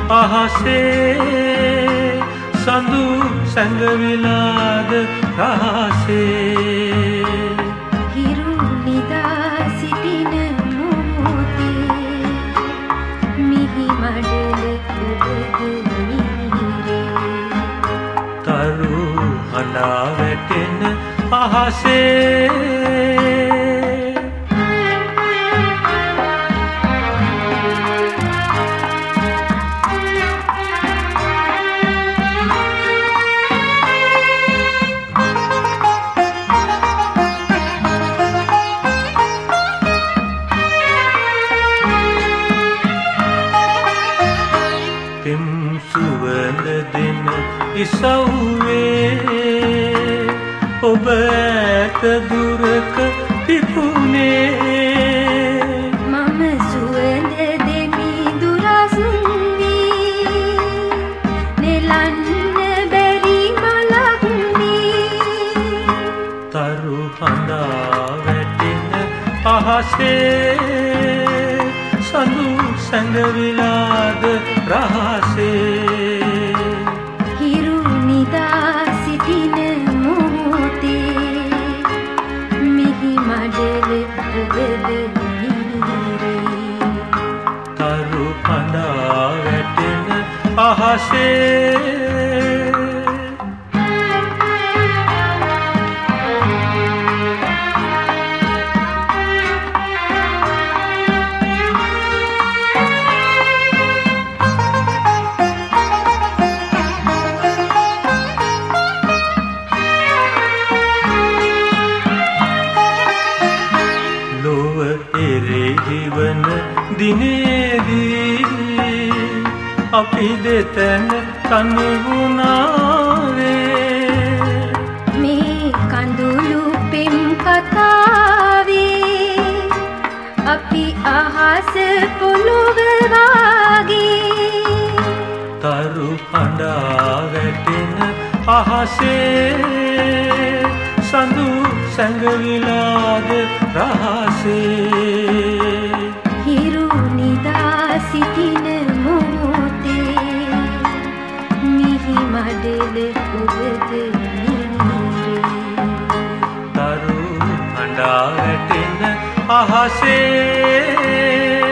අහසේ සඳු සැඟවිලාද රහසේ හිරු නිදා සිටින මොහොතේ මිහි මඩල ඔබද මිහිරේ තරු හඬා වැටෙන අහසේ සුවඳ දෙන ඉසව්වේ ඔබ ඇත දුරක පිපුණේ මම සුවඳ දෙමි දුරස් වී නෙලන්න බැරි මලක් වී තරු හඬා වැටෙන අහසේ සඳු සැඟවිලාද රහසේ හිරු නිදා සිටින මොහොතේ මිහි මඩල ඔබද මිහිරේ තරු හඬා වැටෙන අහසේ එරෙහිවන දිනේදී අපි දෙතැන තනි වුණාවේ මේ කඳුළු පෙම් කතාවේ අපි අහස පොළොව වාගේ තරු හඬා වැටෙන අහසේ සඳු සැඟවිලාද රහසේ හිරු නිදා සිටින මොහොතේ මිහි මඩල ඔබද මිහිරේ තරු හඬා වැටෙන අහසේ